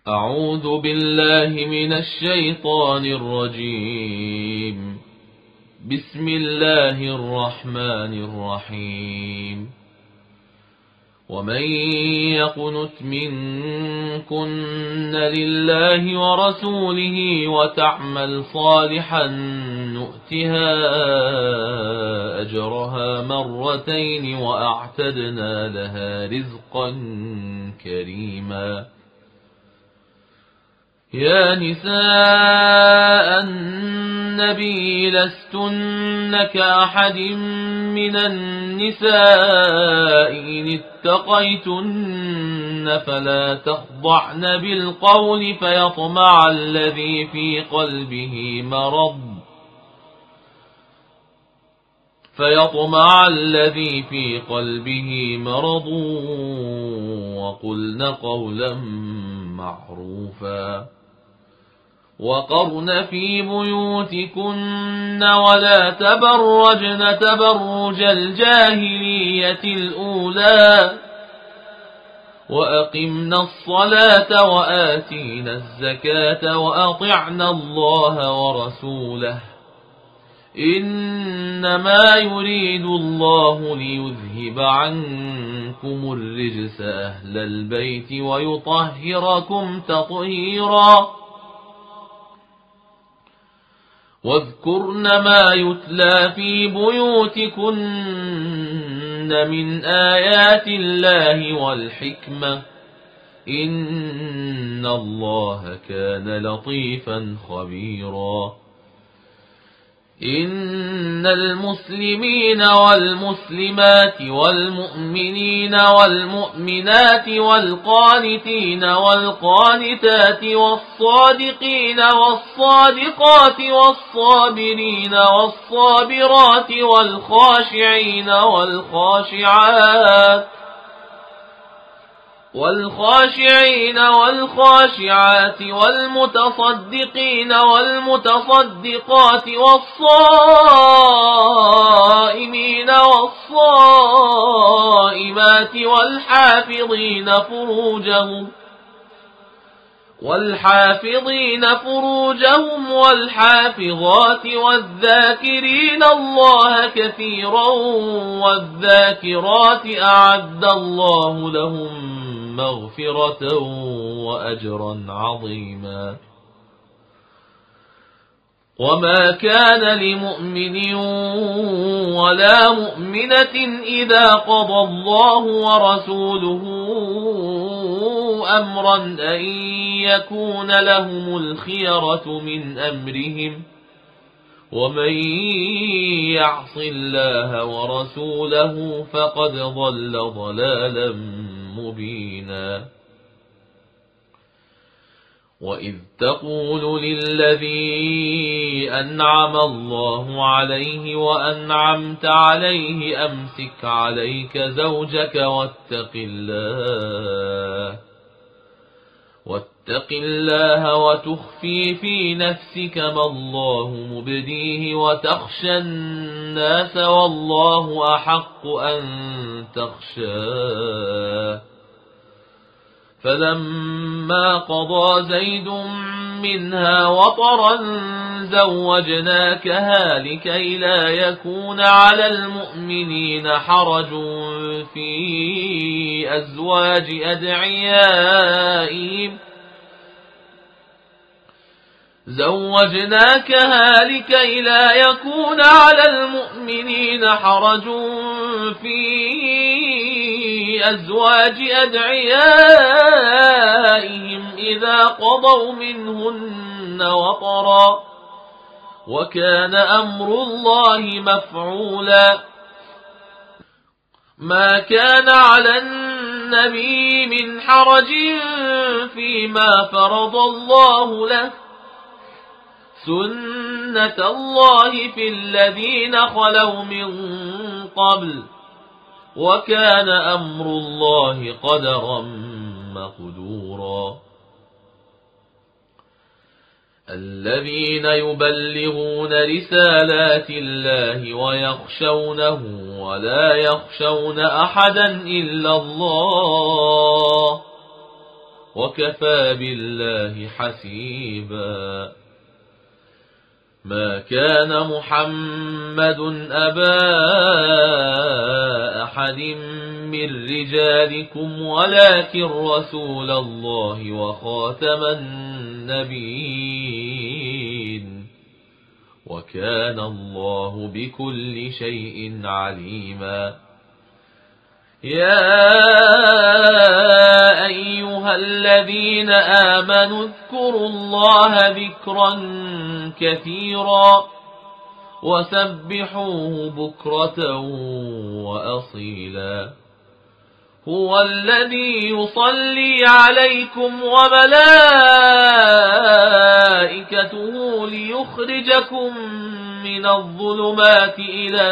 أعوذ بالله من الشيطان الرجيم. بسم الله الرحمن الرحيم. ومن يقنت منكن لله ورسوله وتعمل صالحا نؤتها أجرها مرتين وأعتدنا لها رزقا كريما. يا نساء النبي لستن كأحد من النساء إن اتقيتن فلا تخضعن بالقول فيطمع الذي في قلبه مرض وقلن قولا معروفا. وقرن في بيوتكن ولا تبرجن تبرج الجاهلية الأولى وأقمنا الصلاة وآتينا الزكاة وأطعنا الله ورسوله إنما يريد الله ليذهب عنكم الرجس أهل البيت ويطهركم تطهيرا. واذكرن ما يتلى في بيوتكن من آيات الله والحكمة إن الله كان لطيفا خبيرا. إن المسلمين والمسلمات والمؤمنين والمؤمنات والقانتين والقانتات والصادقين والصادقات والصابرين والصابرات والخاشعين والخاشعات والمتصدقين والمتصدقات والصائمين والصائمات والحافظين فروجهم والحافظات والذاكرين الله كثيرا والذاكرات أعد الله لهم مغفرة وأجرا عظيما. وما كان لمؤمن ولا مؤمنة إذا قضى الله ورسوله أمرا أن يكون لهم الخيرة من أمرهم ومن يعص الله ورسوله فقد ضل ضلالا مبينا. وإذ تقول للذي أنعم الله عليه وأنعمت عليه أمسك عليك زوجك واتق الله وتخفي في نفسك ما الله مبديه وتخشى الناس والله أحق أن تخشاه. فلما قضى زيد منها وطرا زوجناكها لكي لا يكون على المؤمنين حرج في أزواج أدعيائهم إذا قضوا منهن وطرا وكان أمر الله مفعولا. ما كان على النبي من حرج فيما فرض الله له سنة الله في الذين خلوا من قبل وكان أمر الله قدرا مقدورا. الذين يبلغون رسالات الله ويخشونه ولا يخشون أحدا إلا الله وكفى بالله حسيبا. ما كان محمد أبا أحد من رجالكم ولكن رسول الله وخاتم النبيين، وكان الله بكل شيء عليما. يا أيها الذين آمنوا اذكروا الله ذكرا كثيرا وسبحوه بكرة وأصيلا. هو الذي يصلي عليكم وملائكته ليخرجكم من الظلمات إلى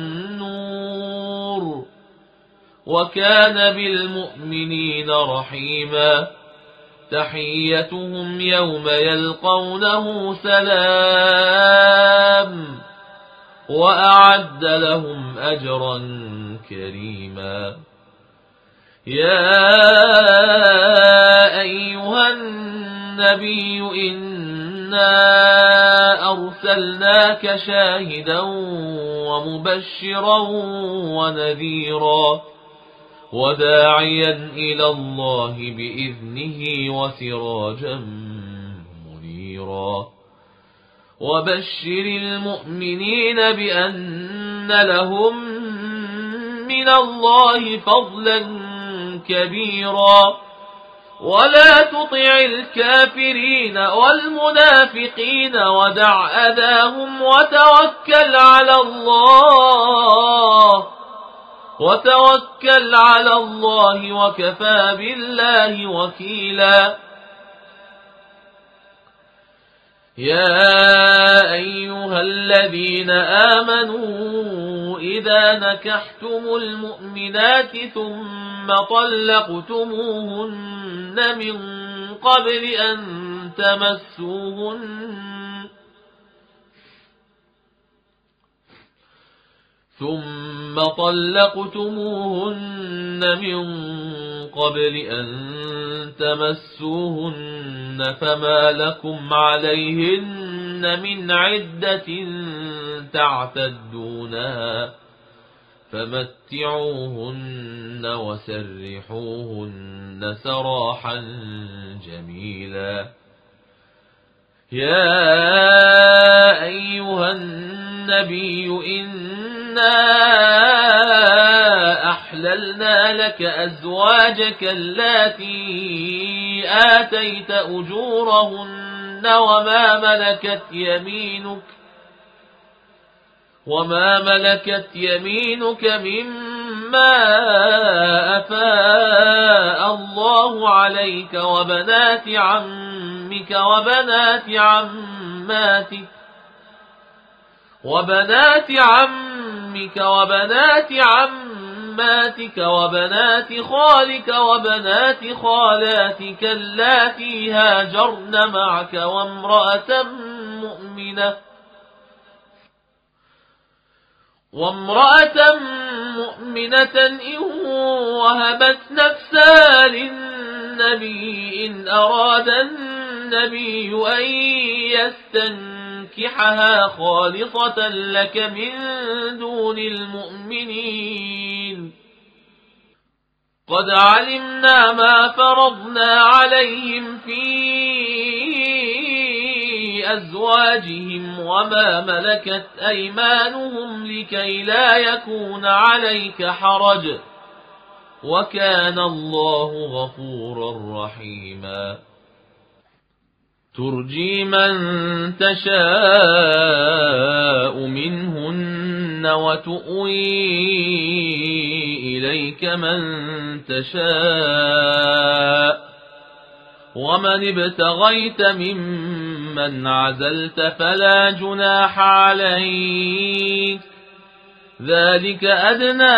النور، وكان بالمؤمنين رحيما. تحيتهم يوم يلقونه سلام، وأعد لهم أجرا كريما. يا أيها النبي إنا أرسلناك شاهدا ومبشرا ونذيرا وداعيا إلى الله بإذنه وسراجا منيرا. وبشر المؤمنين بأن لهم من الله فضلا كبيرا، ولا تطع الكافرين والمنافقين ودع أذاهم وتوكل على الله وكفى بالله وكيلا. يا أيها الذين آمنوا إذا نكحتم المؤمنات ثم طلقتموهن من قبل أن تمسوهن فما لكم عليهن من عدة تعتدونها، فمتعوهن وسرحوهن سراحا جميلا. يا أيها النبي إنا أحللنا لك أزواجك اللاتي آتيت أجورهن وما ملكت يمينك مما أفاء الله عليك وبنات عمك وبنات عماتك وبنات خالك وبنات خالاتك اللاتي هاجرن معك وامرأة مؤمنة إن وهبت نفسها للنبي إن أراد النبي أن يستنكحها خالصة لك من دون المؤمنين. قد علمنا ما فرضنا عليهم في أزواجهم وما ملكت أيمانهم لكي لا يكون عليك حرج، وكان الله غفورا رحيما. ترجي من تشاء منهن وتؤوي إليك من تشاء، ومن ابتغيت ممن عزلت فلا جناح عليك، ذلك أدنى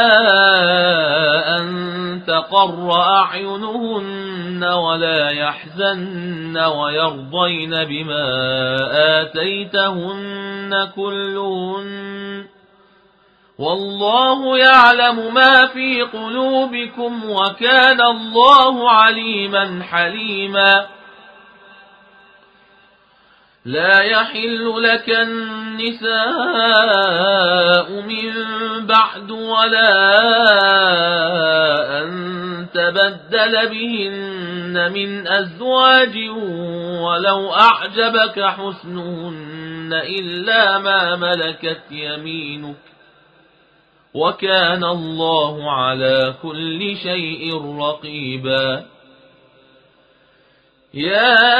أن تقر أعينهن ولا يحزن ويرضين بما آتيتهن كلهن، والله يعلم ما في قلوبكم وكان الله عليما حليما. لا يحل لك النساء من بعد ولا أن تبدل بهن من أزواج ولو أعجبك حسنهن إلا ما ملكت يمينك وكان الله على كل شيء رقيبا. يا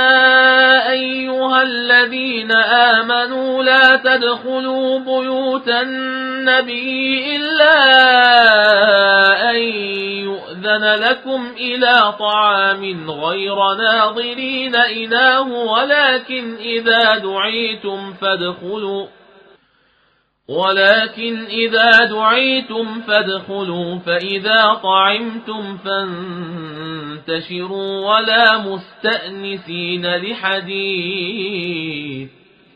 أيها الذين آمنوا لا تدخلوا بيوت النبي إلا أن يؤذن لكم إلى طعام غير ناظرين إناه ولكن إذا دعيتم فادخلوا فإذا طعمتم فانتشروا ولا مستأنسين لحديث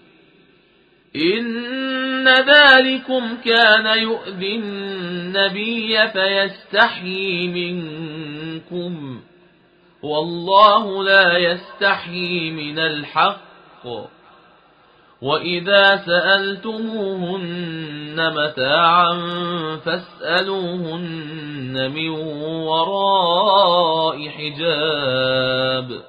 إن ذلكم كان يؤذي النبي فيستحيي منكم والله لا يستحيي من الحق. وإذا سألتموهن متاعا فاسألوهن من وراء حجاب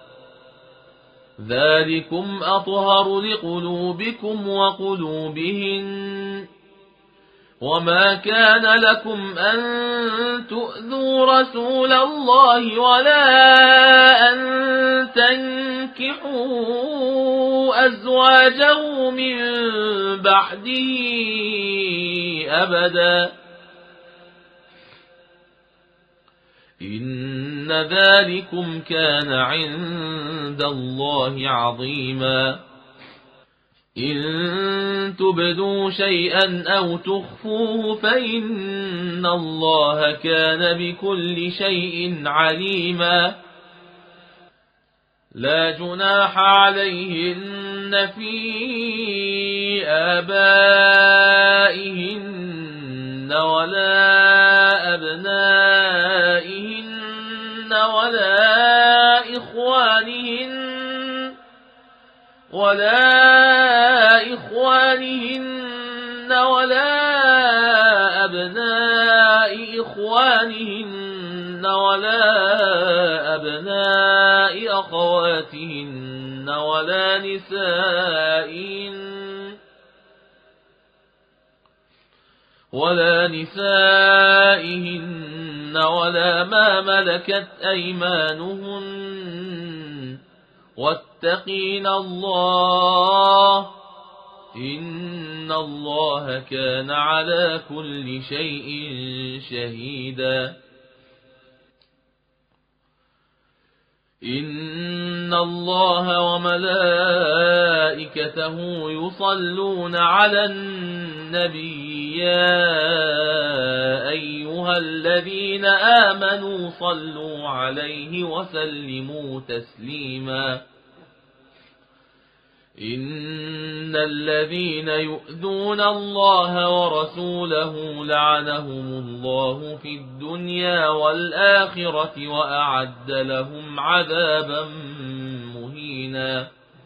ذلكم أطهر لقلوبكم وقلوبهن. وما كان لكم أن تؤذوا رسول الله ولا أن تنكحوا أزواجه من بعده أبدا إن ذلكم كان عند الله عظيما. إن تبدوا شيئا أو تخفوه فإن الله كان بكل شيء عليما. لا جناح عليهن في آبائهن ولا أبنائهن ولا إخوانهن ولا أبناء إخوانهن ولا أبناء أخواتهن ولا نسائهن ولا ما ملكت أيمانهن واتقين الله إن الله كان على كل شيء شهيدا. إن الله وملائكته يصلون على النبي يا أيها الذين آمنوا صلوا عليه وسلموا تسليما. إن الذين يؤذون الله ورسوله لعنهم الله في الدنيا والآخرة وأعد لهم عذابا مهينا.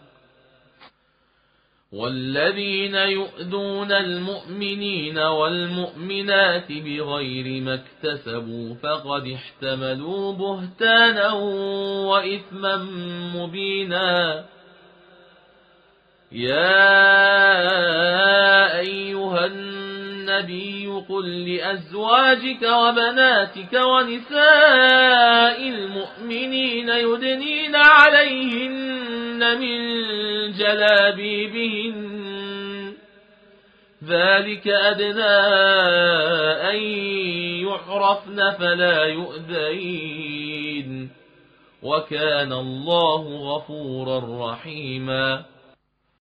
والذين يؤذون المؤمنين والمؤمنات بغير ما اكتسبوا فقد احتملوا بهتانا وإثما مبينا. يا أيها النبي قل لأزواجك وبناتك ونساء المؤمنين يدنين عليهن من جلابيبهن ذلك أدنى أن يعرفن فلا يؤذين وكان الله غفورا رحيما.